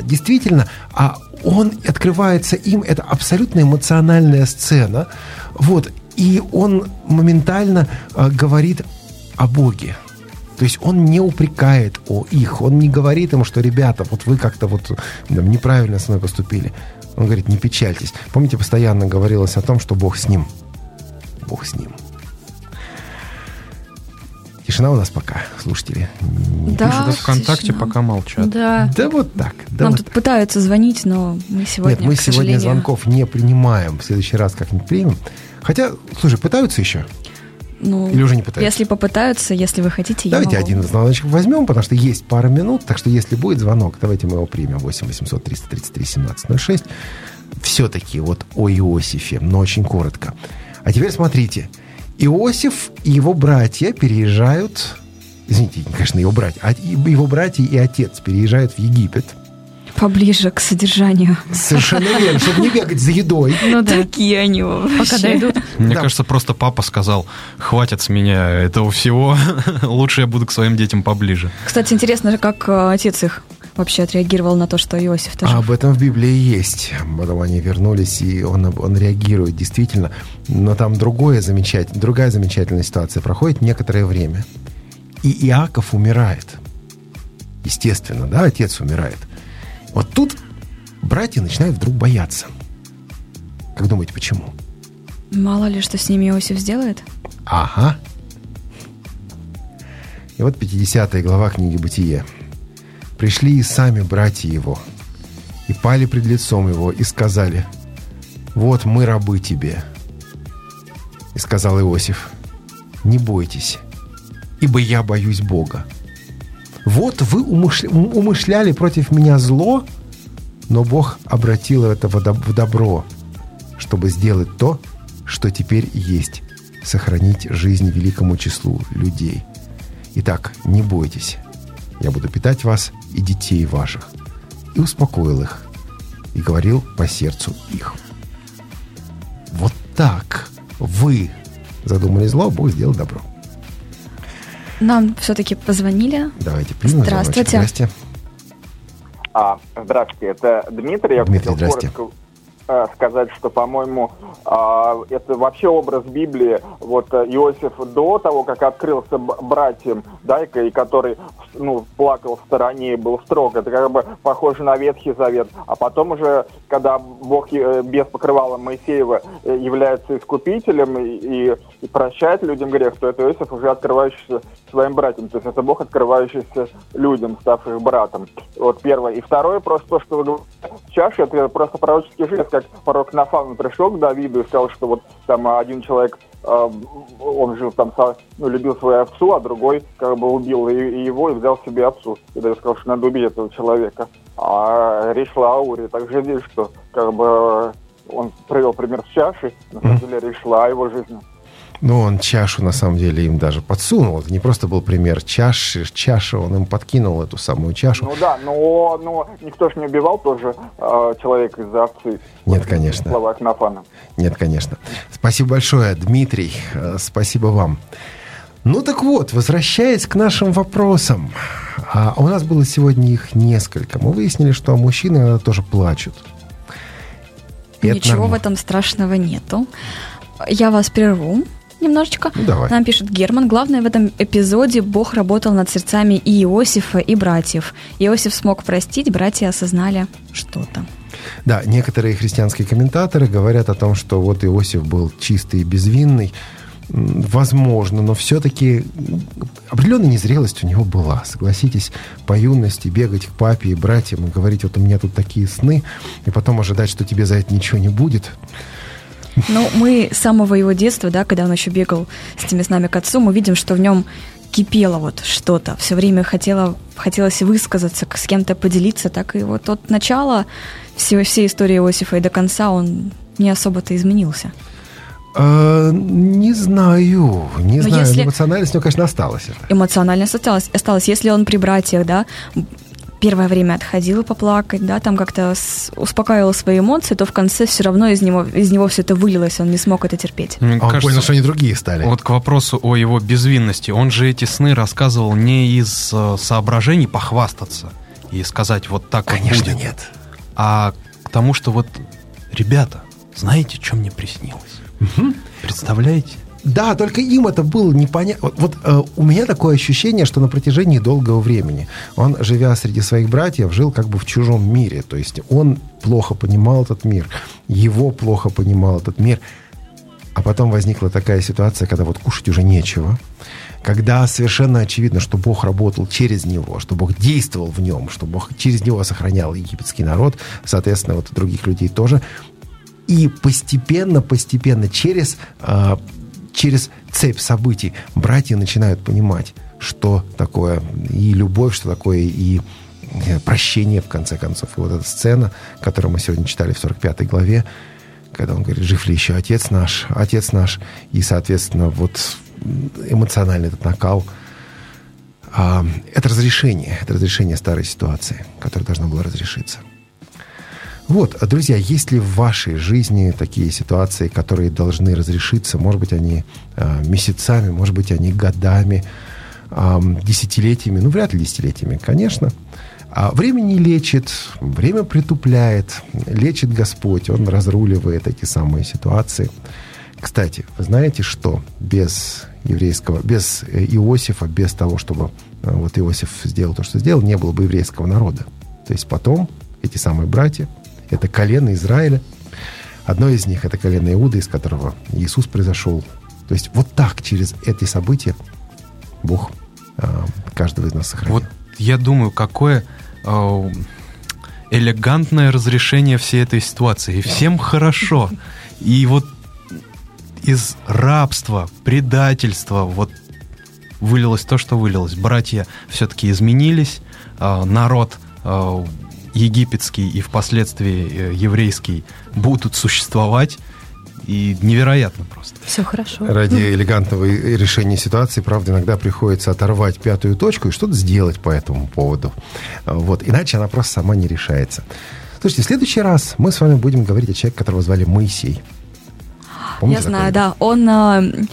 B: он открывается им, это абсолютно эмоциональная сцена. Вот, и он моментально говорит о Боге. То есть он не упрекает их, он не говорит им, что: ребята, вот вы как-то неправильно со мной поступили. Он говорит: не печальтесь. Помните, постоянно говорилось о том, что Бог с ним. Бог с ним. Тишина у нас пока, слушатели.
C: Да,
D: пишут ВКонтакте, тишина. Пока молчат.
C: Да
B: вот так.
C: Нам тут пытаются звонить, но мы сегодня,
B: Нет, мы сегодня звонков не принимаем. В следующий раз как-нибудь примем. Хотя, слушай, пытаются еще? Или уже не пытаются?
C: Если попытаются, если вы хотите,
B: давайте один звоночек возьмем, потому что есть пара минут. Так что, если будет звонок, давайте мы его примем. 8 800 333 17 06. Все-таки вот о Иосифе, но очень коротко. А теперь смотрите. Иосиф и его братья переезжают... Извините, конечно, его братья и отец переезжают в Египет.
C: Поближе к содержанию.
B: Совершенно верно, чтобы не бегать за едой.
C: Такие они вообще.
E: Пока дойдут.
D: Мне кажется, просто папа сказал: хватит с меня этого всего, лучше я буду к своим детям поближе.
C: Кстати, интересно, как отец их вообще отреагировал на то, что Иосиф тоже...
B: Об этом в Библии есть. Потом они вернулись, и он реагирует действительно. Но там другая замечательная ситуация. Проходит некоторое время, и Иаков умирает. Естественно, да, отец умирает. Вот тут братья начинают вдруг бояться. Как думаете, почему?
C: Мало ли, что с ними Иосиф сделает.
B: Ага. И вот 50 глава книги «Бытие». «Пришли и сами братья его, и пали пред лицом его, и сказали: вот мы рабы тебе. И сказал Иосиф: не бойтесь, ибо я боюсь Бога. Вот вы умышляли против меня зло, но Бог обратил это в добро, чтобы сделать то, что теперь есть, сохранить жизнь великому числу людей. Итак, не бойтесь, я буду питать вас и детей ваших». И успокоил их, и говорил по сердцу их. Вот так вы задумали зло, Бог сделал добро.
C: Нам все-таки позвонили.
B: Давайте примем.
C: Здравствуйте.
B: Здрасте.
P: Здравствуйте, это Дмитрий. Я
B: Дмитрий,
P: хотел коротко сказать, что, по-моему, это вообще образ Библии. Вот Иосиф до того, как открылся братьям, да, и который плакал в стороне и был строг, это как бы похоже на Ветхий Завет. А потом уже, когда Бог без покрывала Моисеева является искупителем и прощает людям грех, то это Иосиф уже открывающийся своим братьям. То есть это Бог, открывающийся людям, ставших братом. Вот первое. И второе, просто то, что вы говорите, чаша, это просто пророческий жест, как пророк Нафан пришел к Давиду и сказал, что вот там один человек, он жил там, любил свою овцу, а другой как бы убил и его, и взял себе овцу. И Давид сказал, что надо убить этого человека. А речь шла о Уре. Так же здесь, что как бы он привел пример с чашей, на самом деле речь шла о его жизни.
B: Ну, он чашу, на самом деле, им даже подсунул. Это не просто был пример чаши, он им подкинул эту самую чашу.
P: Ну да, но никто же не убивал тоже человека из-за овцы.
B: Нет, конечно.
P: Слова Акнафана.
B: Нет, конечно. Спасибо большое, Дмитрий. Спасибо вам. Ну так вот, возвращаясь к нашим вопросам. У нас было сегодня их несколько. Мы выяснили, что мужчины иногда тоже плачут.
C: Ничего в этом страшного нету. Я вас прерву немножечко.
B: Ну, давай.
C: Нам пишет Герман. Главное, в этом эпизоде Бог работал над сердцами и Иосифа, и братьев. Иосиф смог простить, братья осознали что-то.
B: Да, некоторые христианские комментаторы говорят о том, что вот Иосиф был чистый и безвинный. Возможно, но все-таки определенная незрелость у него была. Согласитесь, по юности бегать к папе и братьям и говорить, вот у меня тут такие сны, и потом ожидать, что тебе за это ничего не будет.
C: Ну, мы с самого его детства, да, когда он еще бегал с теми снами к отцу, мы видим, что в нем кипело вот что-то. Все время хотелось высказаться, с кем-то поделиться. Так и вот от начала всей истории Иосифа и до конца он не особо-то изменился.
B: Не знаю.
C: Если...
B: Эмоциональность у него, конечно, осталась.
C: Эмоциональность осталась. Если он при братьях, да, первое время отходил поплакать, да, там как-то успокаивал свои эмоции, то в конце все равно из него все это вылилось, он не смог это терпеть.
B: Мне кажется, понял, что они другие стали.
D: Вот к вопросу о его безвинности. Он же эти сны рассказывал не из соображений похвастаться и сказать вот так
B: конечно,
D: вот будет.
B: Нет.
D: А к тому, что вот, ребята, знаете, что мне приснилось? Угу. Представляете?
B: Да, только им это было непонятно. У меня такое ощущение, что на протяжении долгого времени он, живя среди своих братьев, жил как бы в чужом мире. То есть он плохо понимал этот мир, его плохо понимал этот мир. А потом возникла такая ситуация, когда вот кушать уже нечего, когда совершенно очевидно, что Бог работал через него, что Бог действовал в нем, что Бог через него сохранял египетский народ, соответственно, вот других людей тоже. И постепенно, через цепь событий братья начинают понимать, что такое и любовь, что такое и прощение, в конце концов. И вот эта сцена, которую мы сегодня читали в 45 главе, когда он говорит, жив ли еще отец наш, и, соответственно, вот эмоциональный этот накал. Это разрешение старой ситуации, которая должна была разрешиться. Вот, друзья, есть ли в вашей жизни такие ситуации, которые должны разрешиться? Может быть, они месяцами, может быть, они годами, десятилетиями. Ну, вряд ли десятилетиями, конечно. Время не лечит, время притупляет, лечит Господь, Он разруливает эти самые ситуации. Кстати, вы знаете, что без Иосифа, без того, чтобы вот Иосиф сделал то, что сделал, не было бы еврейского народа. То есть потом эти самые братья, это колено Израиля. Одно из них — это колено Иуды, из которого Иисус произошел. То есть вот так, через эти события, Бог каждого из нас сохранил.
D: Вот я думаю, какое элегантное разрешение всей этой ситуации. И всем хорошо. И вот из рабства, предательства вот вылилось то, что вылилось. Братья все-таки изменились. Народ египетский и впоследствии еврейский будут существовать. И невероятно просто.
E: Все хорошо.
B: Ради элегантного решения ситуации, правда, иногда приходится оторвать пятую точку и что-то сделать по этому поводу. Вот. Иначе она просто сама не решается. Слушайте, в следующий раз мы с вами будем говорить о человеке, которого звали Моисей. Помните,
C: я знаю, да. Он...
B: Он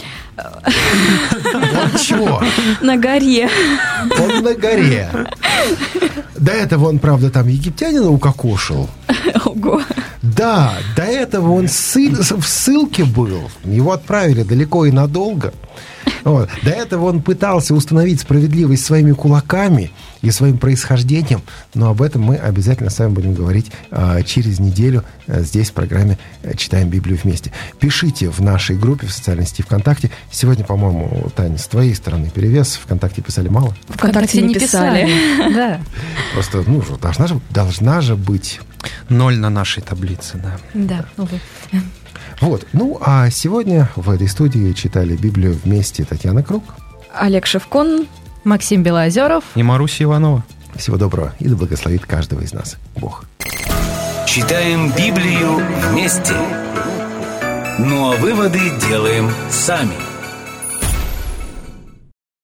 B: чего?
C: На горе.
B: Он на горе. До этого он, правда, там египтянина укокошил.
C: Ого.
B: Да, до этого он в ссылке был. Его отправили далеко и надолго. Вот. До этого он пытался установить справедливость своими кулаками и своим происхождением. Но об этом мы обязательно с вами будем говорить через неделю здесь в программе «Читаем Библию вместе». Пишите в нашей группе в социальной сети ВКонтакте. Сегодня, по-моему, Таня, с твоей стороны перевес. ВКонтакте писали мало?
C: ВКонтакте не писали.
E: Да.
B: Просто, должна же быть...
D: 0 на нашей таблице, да.
E: Да, увы.
B: Вот. Ну, а сегодня в этой студии читали Библию вместе Татьяна Круг,
C: Олег Шевкун,
E: Максим Белоозеров
D: и Маруся Иванова.
B: Всего доброго, и да благословит каждого из нас Бог.
A: Читаем Библию вместе. Ну а выводы делаем сами.